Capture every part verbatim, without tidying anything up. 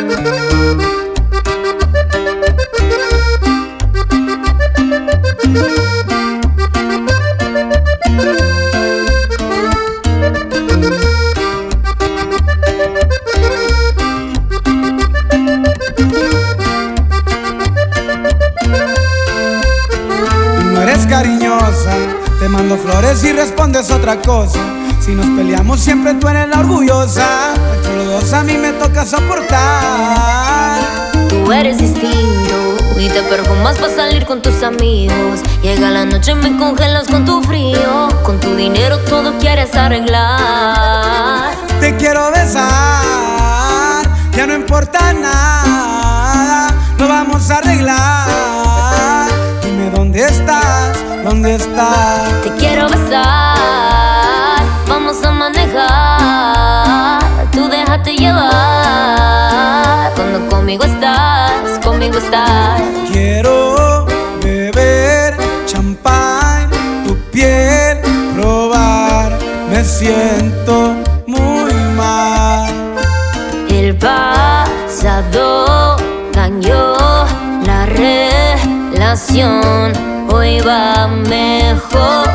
No eres cariñosa, te mando flores y respondes otra cosa. Si nos peleamos siempre tú eres la orgullosa. Entre los dos a mí me toca soportar. Tú eres distinto y te perfumas para salir con tus amigos. Llega la noche y me congelas con tu frío. Con tu dinero todo quieres arreglar. Te quiero besar, ya no importa nada, lo vamos a arreglar. Dime dónde estás, dónde estás. Te quiero besar, vamos a manejar. Tú déjate llevar. Cuando conmigo estás, conmigo estás. Quiero beber champán, tu piel probar. Me siento muy mal. El pasado dañó la relación, hoy va mejor.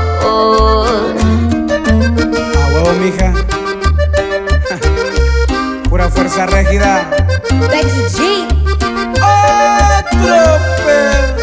A huevo, mija. Pura fuerza rígida. Becky G. Otro pedo.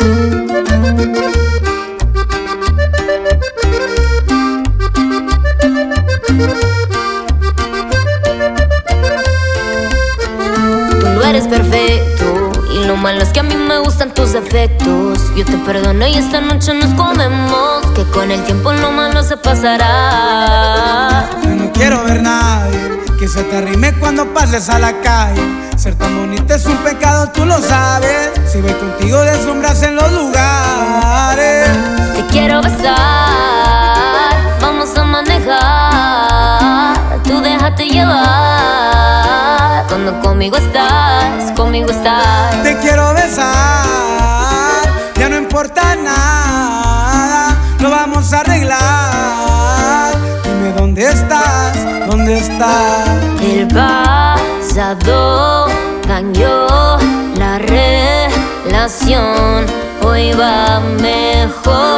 Tú no eres perfecto y lo malo es que a mí me gustan tus defectos. Yo te perdono y esta noche nos comemos, que con el tiempo lo malo se pasará. Yo no quiero ver nadie que se te arrime cuando pases a la calle. Ser tan bonita es un pecado, tú lo sabes. Si voy contigo deslumbras en los lugares. Te quiero besar, vamos a manejar. Tú déjate llevar. Cuando conmigo estás, conmigo estás. Te quiero besar, ya no importa nada, lo vamos a arreglar. Dime dónde estás, dónde estás. El pasado dañó la relación, hoy va mejor.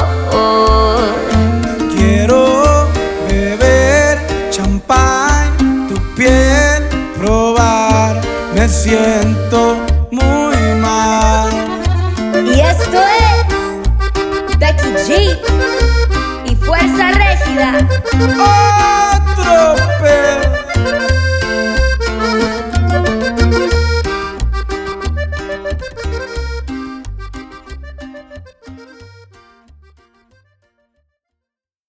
Quiero beber champán, tu piel probar. Me siento muy mal. Y esto es Becky G y Fuerza Régida. ¡Oh!